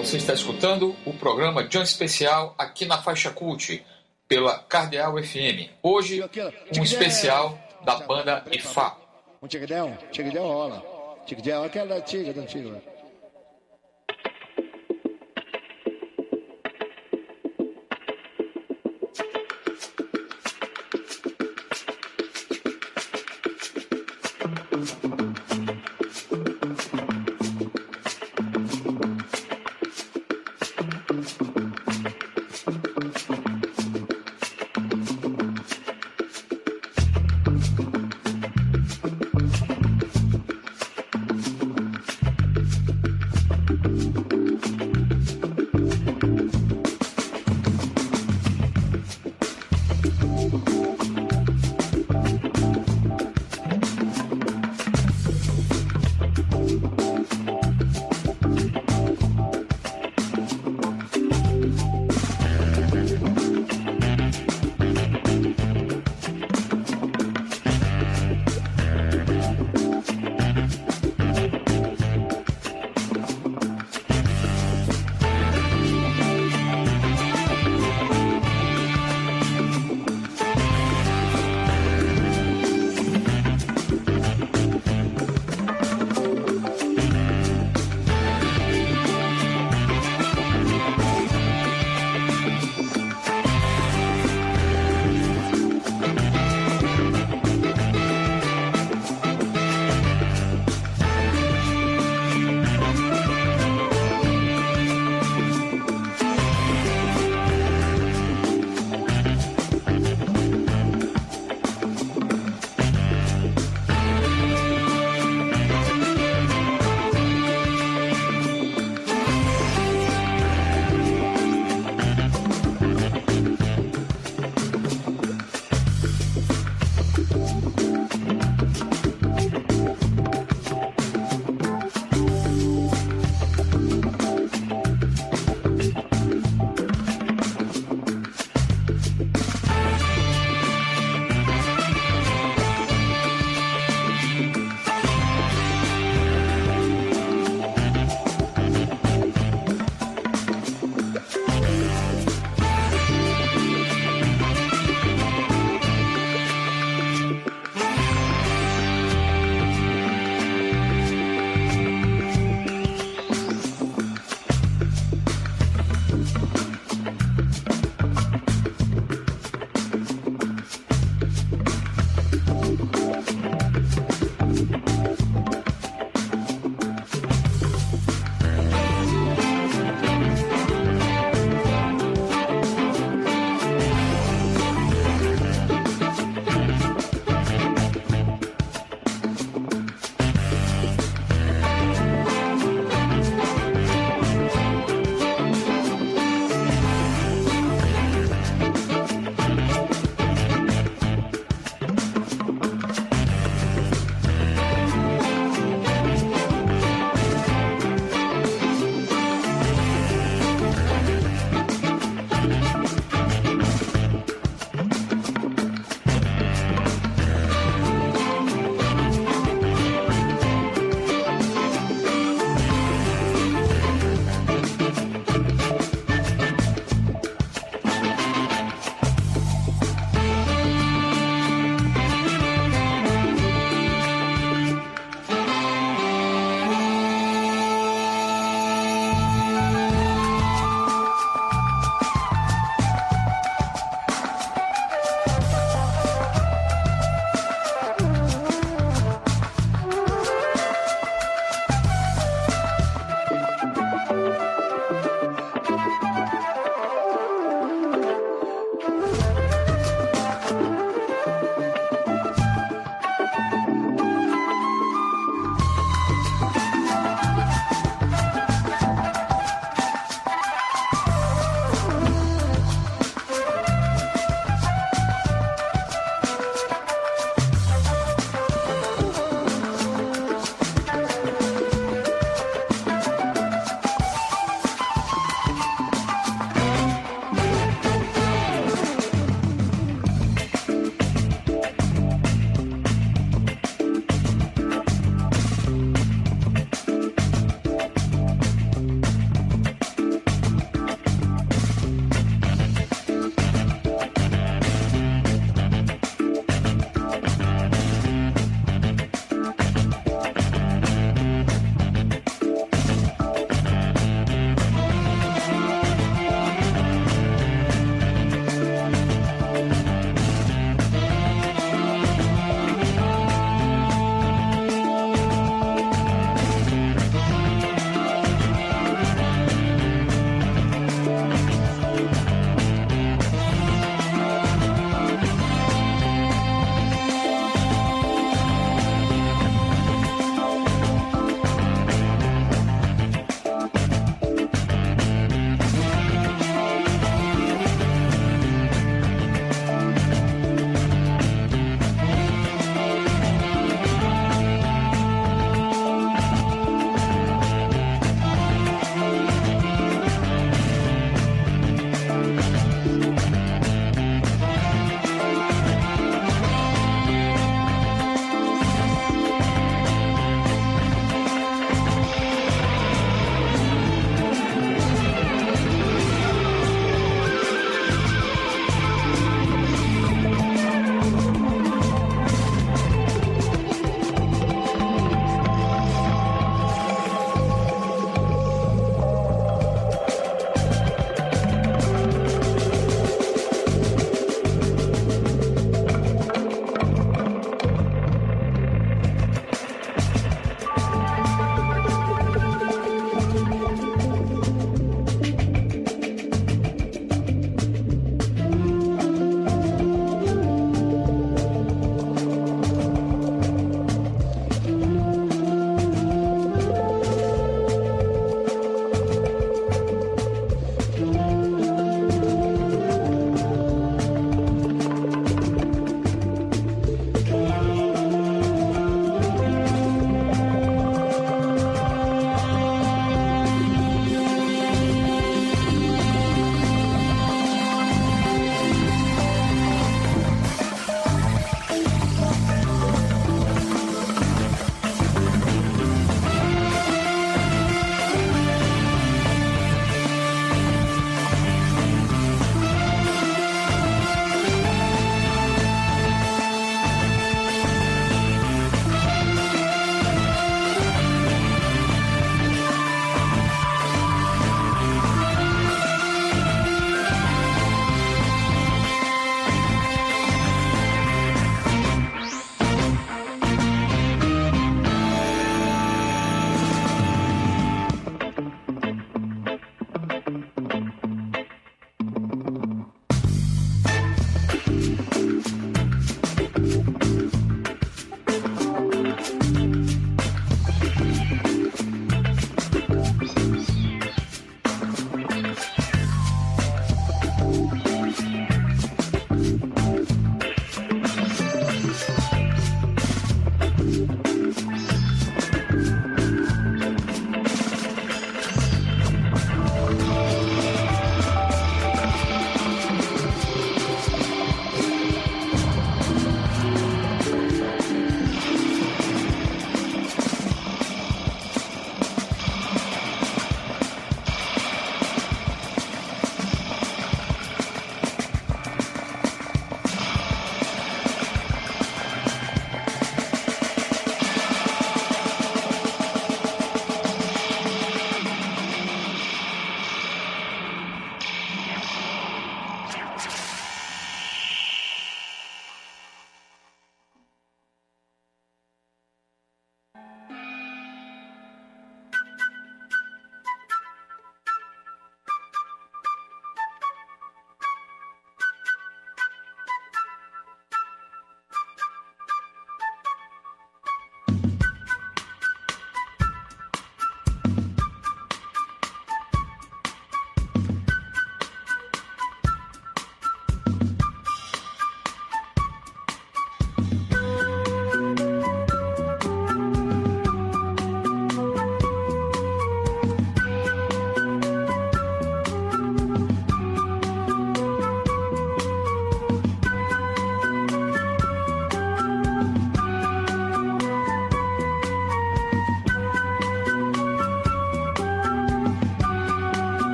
Você está escutando o programa Jam Especial aqui na Faixa Cult, pela Cardeal FM. Hoje, um especial da banda Ifá. Um tigridão rola. Tigridão, aquela tigra do antigo.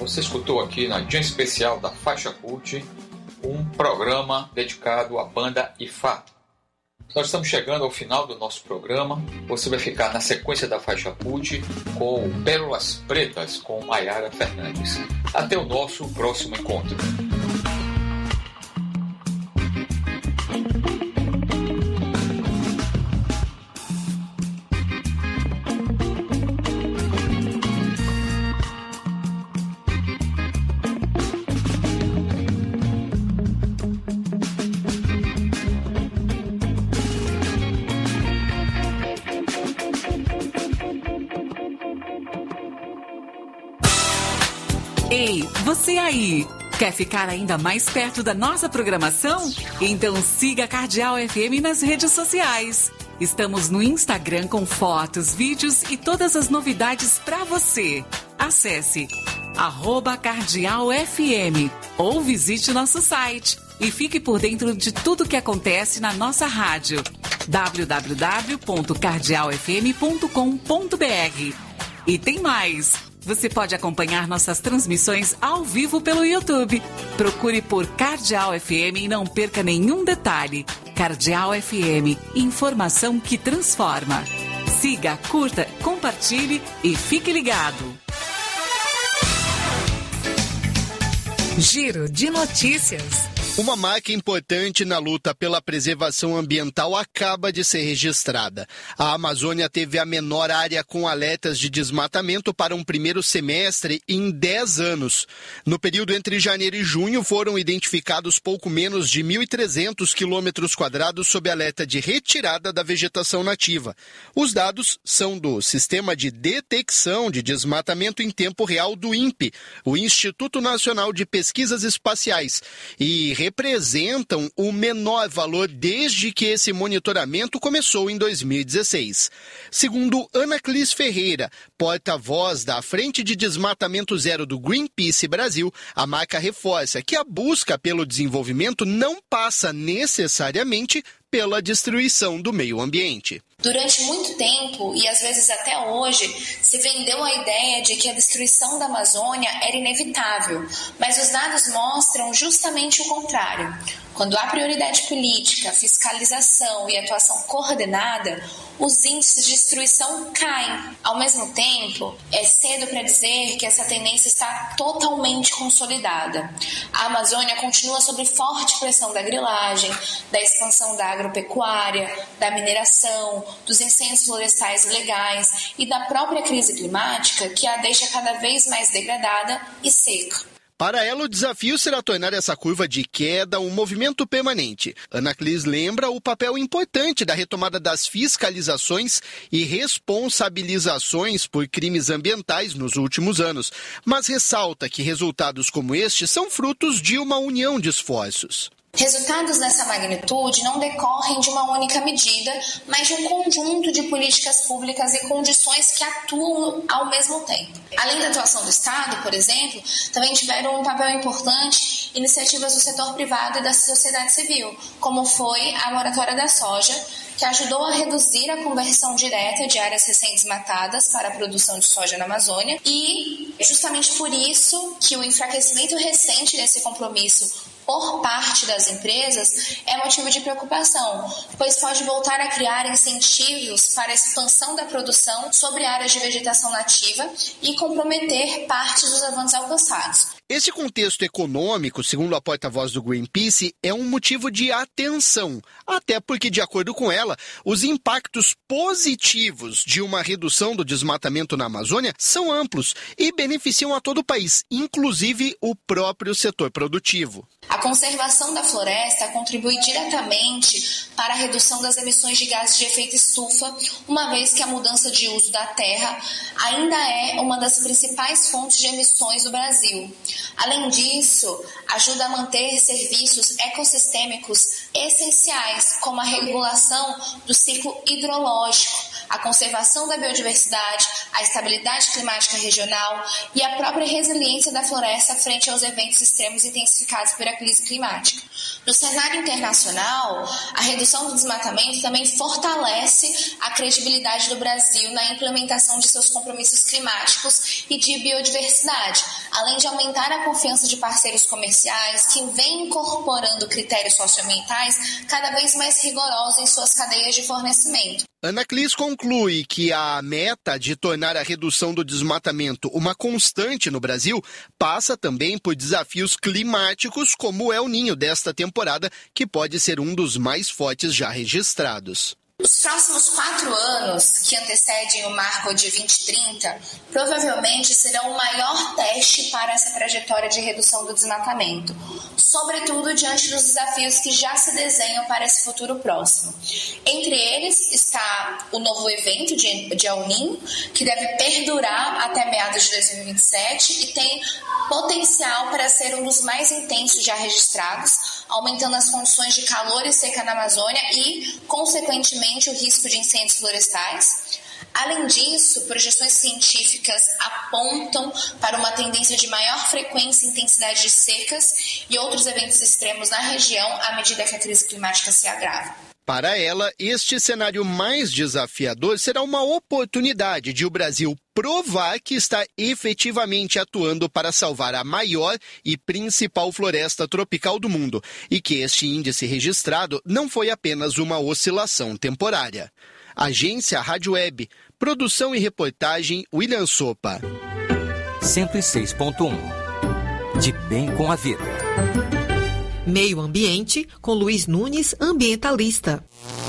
Você escutou aqui na edição especial da Faixa Cult um programa dedicado à banda IFA. Nós estamos chegando ao final do nosso programa. Você vai ficar na sequência da Faixa Cult com Pérolas Pretas com Maiara Fernandes. Até o nosso próximo encontro. Ei, você aí! Quer ficar ainda mais perto da nossa programação? Então siga a Cardeal FM nas redes sociais. Estamos no Instagram com fotos, vídeos e todas as novidades para você. Acesse @cardealfm ou visite nosso site e fique por dentro de tudo que acontece na nossa rádio. www.cardealfm.com.br. E tem mais! Você pode acompanhar nossas transmissões ao vivo pelo YouTube. Procure por Cardeal FM e não perca nenhum detalhe. Cardeal FM, informação que transforma. Siga, curta, compartilhe e fique ligado. Giro de notícias. Uma marca importante na luta pela preservação ambiental acaba de ser registrada. A Amazônia teve a menor área com alertas de desmatamento para um primeiro semestre em 10 anos. No período entre janeiro e junho, foram identificados pouco menos de 1.300 quilômetros quadrados sob alerta de retirada da vegetação nativa. Os dados são do Sistema de Detecção de Desmatamento em Tempo Real do INPE, o Instituto Nacional de Pesquisas Espaciais, e representam o menor valor desde que esse monitoramento começou em 2016. Segundo Anaclis Ferreira, porta-voz da Frente de Desmatamento Zero do Greenpeace Brasil, a marca reforça que a busca pelo desenvolvimento não passa necessariamente pela destruição do meio ambiente. Durante muito tempo, e às vezes até hoje, se vendeu a ideia de que a destruição da Amazônia era inevitável, mas os dados mostram justamente o contrário. Quando há prioridade política, fiscalização e atuação coordenada, os índices de destruição caem. Ao mesmo tempo, é cedo para dizer que essa tendência está totalmente consolidada. A Amazônia continua sob forte pressão da grilagem, da expansão da agropecuária, da mineração, dos incêndios florestais ilegais e da própria crise climática, que a deixa cada vez mais degradada e seca. Para ela, o desafio será tornar essa curva de queda um movimento permanente. Anaclis lembra o papel importante da retomada das fiscalizações e responsabilizações por crimes ambientais nos últimos anos, mas ressalta que resultados como este são frutos de uma união de esforços. Resultados dessa magnitude não decorrem de uma única medida, mas de um conjunto de políticas públicas e condições que atuam ao mesmo tempo. Além da atuação do Estado, por exemplo, também tiveram um papel importante iniciativas do setor privado e da sociedade civil, como foi a moratória da soja, que ajudou a reduzir a conversão direta de áreas recém-desmatadas para a produção de soja na Amazônia, e justamente por isso que o enfraquecimento recente desse compromisso por parte das empresas é motivo de preocupação, pois pode voltar a criar incentivos para a expansão da produção sobre áreas de vegetação nativa e comprometer parte dos avanços alcançados. Esse contexto econômico, segundo a porta-voz do Greenpeace, é um motivo de atenção, até porque, de acordo com ela, os impactos positivos de uma redução do desmatamento na Amazônia são amplos e beneficiam a todo o país, inclusive o próprio setor produtivo. A conservação da floresta contribui diretamente para a redução das emissões de gases de efeito estufa, uma vez que a mudança de uso da terra ainda é uma das principais fontes de emissões do Brasil. Além disso, ajuda a manter serviços ecossistêmicos essenciais, como a regulação do ciclo hidrológico, a conservação da biodiversidade, a estabilidade climática regional e a própria resiliência da floresta frente aos eventos extremos intensificados pela crise climática. No cenário internacional, a redução do desmatamento também fortalece a credibilidade do Brasil na implementação de seus compromissos climáticos e de biodiversidade, além de aumentar a confiança de parceiros comerciais que vêm incorporando critérios socioambientais cada vez mais rigorosos em suas cadeias de fornecimento. Ana Clis conclui que a meta de tornar a redução do desmatamento uma constante no Brasil passa também por desafios climáticos como o El Niño desta temporada, que pode ser um dos mais fortes já registrados. Os próximos 4 anos, que antecedem o marco de 2030, provavelmente serão o maior teste para essa trajetória de redução do desmatamento, sobretudo diante dos desafios que já se desenham para esse futuro próximo. Entre eles está o novo evento de El Niño, que deve perdurar até meados de 2027 e tem potencial para ser um dos mais intensos já registrados, aumentando as condições de calor e seca na Amazônia e, consequentemente, o risco de incêndios florestais. Além disso, projeções científicas apontam para uma tendência de maior frequência e intensidade de secas e outros eventos extremos na região à medida que a crise climática se agrava. Para ela, este cenário mais desafiador será uma oportunidade de o Brasil provar que está efetivamente atuando para salvar a maior e principal floresta tropical do mundo e que este índice registrado não foi apenas uma oscilação temporária. Agência Rádio Web, produção e reportagem William Sopa. 106.1 De bem com a vida. Meio Ambiente, com Luiz Nunes, ambientalista.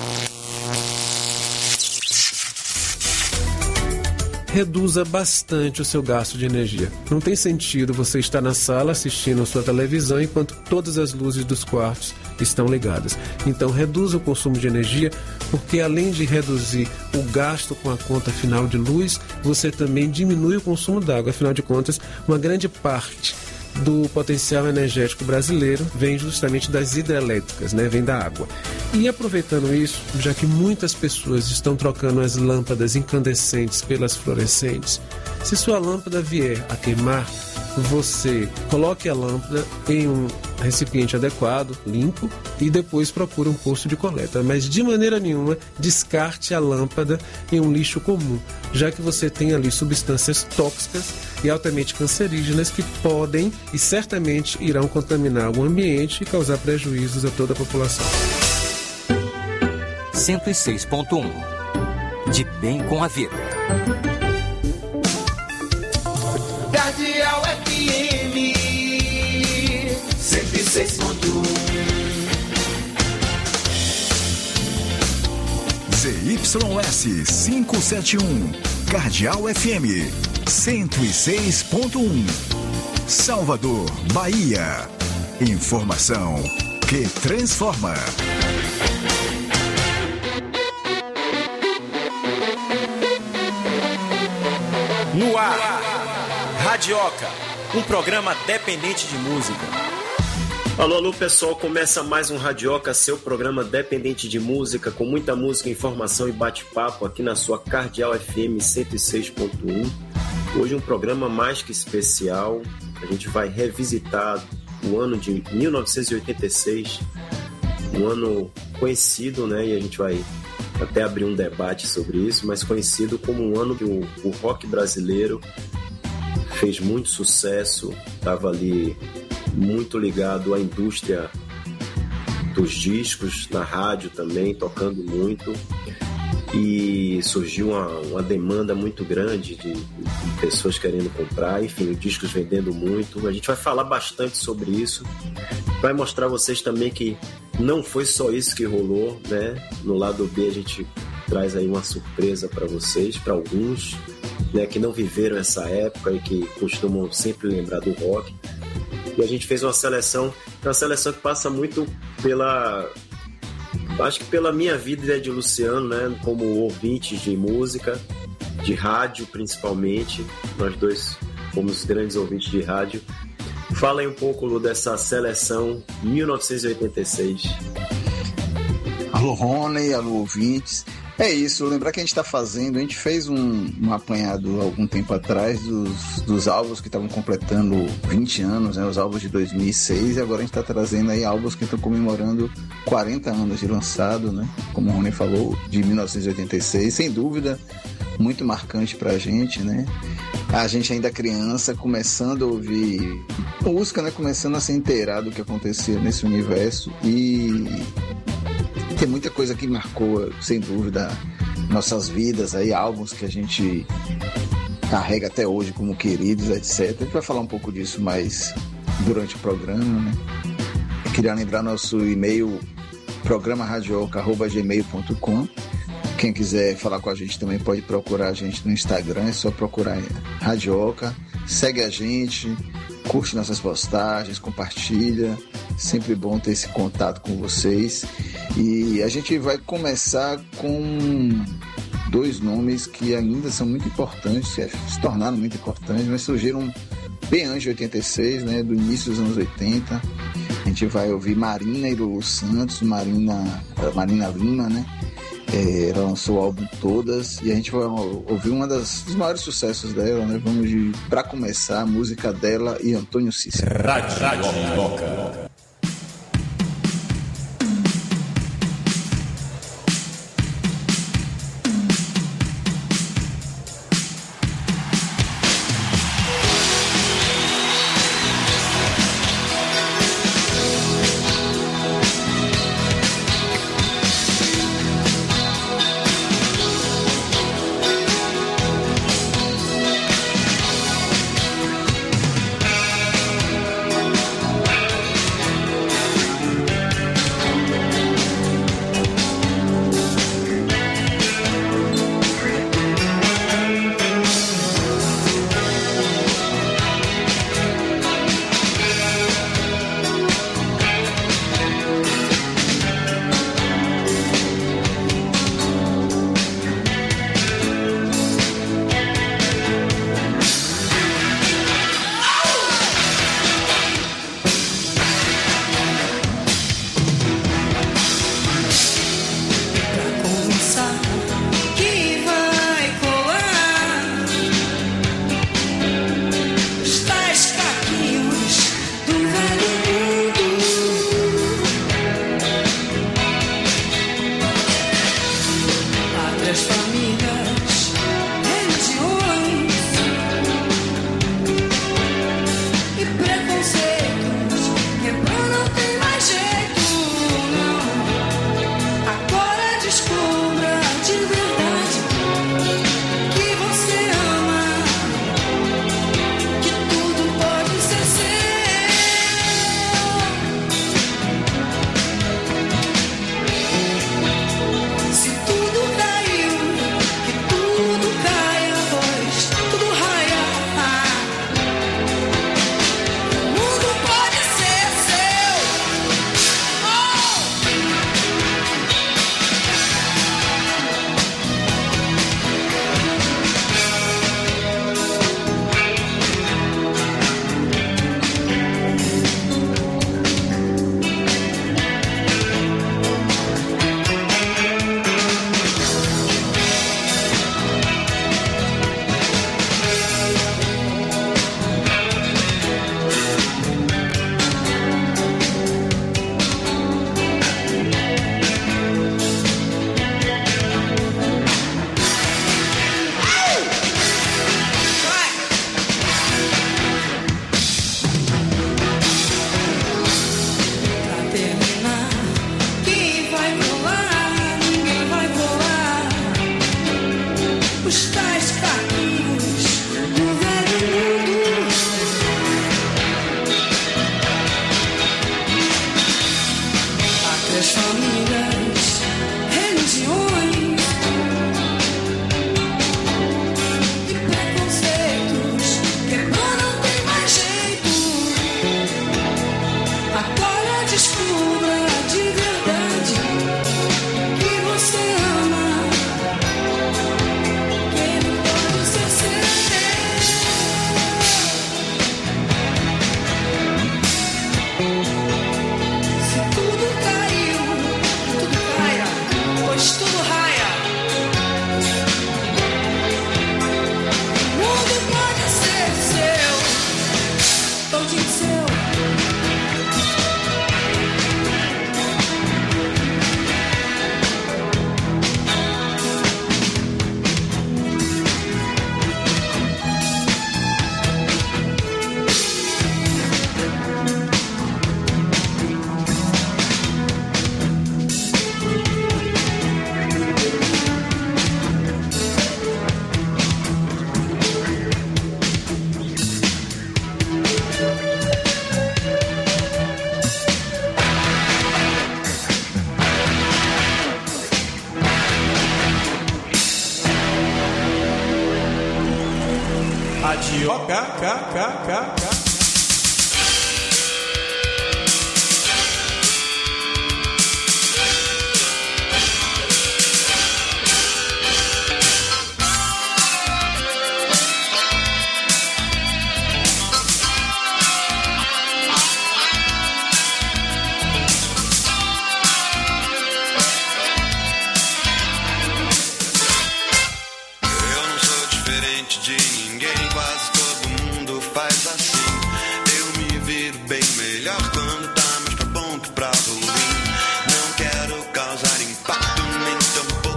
Reduza bastante o seu gasto de energia. Não tem sentido você estar na sala assistindo a sua televisão enquanto todas as luzes dos quartos estão ligadas. Então, reduza o consumo de energia, porque além de reduzir o gasto com a conta final de luz, você também diminui o consumo d'água. Afinal de contas, uma grande parte do potencial energético brasileiro vem justamente das hidrelétricas, vem da água. E aproveitando isso, já que muitas pessoas estão trocando as lâmpadas incandescentes pelas fluorescentes, se sua lâmpada vier a queimar, você coloque a lâmpada em um recipiente adequado, limpo, e depois procure um posto de coleta. Mas de maneira nenhuma descarte a lâmpada em um lixo comum, já que você tem ali substâncias tóxicas e altamente cancerígenas que podem e certamente irão contaminar o ambiente e causar prejuízos a toda a população. 106.1 De bem com a vida. Cardeal FM 106.1 ZYS 571 Cardeal FM 106.1 Salvador, Bahia. Informação que transforma. No ar, Radioca, um programa dependente de música. Alô, alô, pessoal, começa mais um Radioca, seu programa dependente de música, com muita música, informação e bate-papo aqui na sua Cardeal FM 106.1. Hoje um programa mais que especial. A gente vai revisitar o ano de 1986, um ano conhecido, e a gente vai até abrir um debate sobre isso, mas conhecido como um ano que o rock brasileiro fez muito sucesso, estava ali muito ligado à indústria dos discos, na rádio também, tocando muito, e surgiu uma demanda muito grande de pessoas querendo comprar, enfim, os discos vendendo muito. A gente vai falar bastante sobre isso, vai mostrar a vocês também que não foi só isso que rolou, No lado B a gente traz aí uma surpresa para vocês, para alguns, que não viveram essa época e que costumam sempre lembrar do rock. E a gente fez uma seleção que passa muito acho que pela minha vida e de Luciano, como ouvintes de música, de rádio principalmente. Nós dois fomos grandes ouvintes de rádio. Fala aí um pouco, Lu, dessa seleção 1986. Alô, Rony, alô, ouvintes. É isso, lembrar que a gente fez um apanhado algum tempo atrás dos álbuns que estavam completando 20 anos, né, os álbuns de 2006, e agora a gente está trazendo aí álbuns que estão comemorando 40 anos de lançado, né, como o Rony falou, de 1986, sem dúvida, muito marcante pra gente, né, a gente ainda criança, começando a ouvir música, né, começando a se inteirar do que acontecia nesse universo, e tem muita coisa que marcou, sem dúvida, nossas vidas, aí, álbuns que a gente carrega até hoje como queridos, etc. A gente vai falar um pouco disso mais durante o programa, né? Eu queria lembrar nosso e-mail, programarradioca@gmail.com. Quem quiser falar com a gente também pode procurar a gente no Instagram, é só procurar Radioca, segue a gente, curte nossas postagens, compartilha, sempre bom ter esse contato com vocês. E a gente vai começar com 2 nomes que ainda são muito importantes, se tornaram muito importantes, mas surgiram bem antes de 86, né, do início dos anos 80. A gente vai ouvir Marina e Lulu Santos, Marina Lima, né? Ela lançou o álbum Todas, e a gente vai ouvir dos maiores sucessos dela, né? Vamos para começar, a música dela e Antônio Cícero. Radioca. Quem Radioca.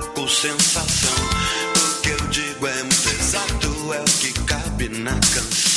Sensação, o que eu digo é muito exato, é o que cabe na canção.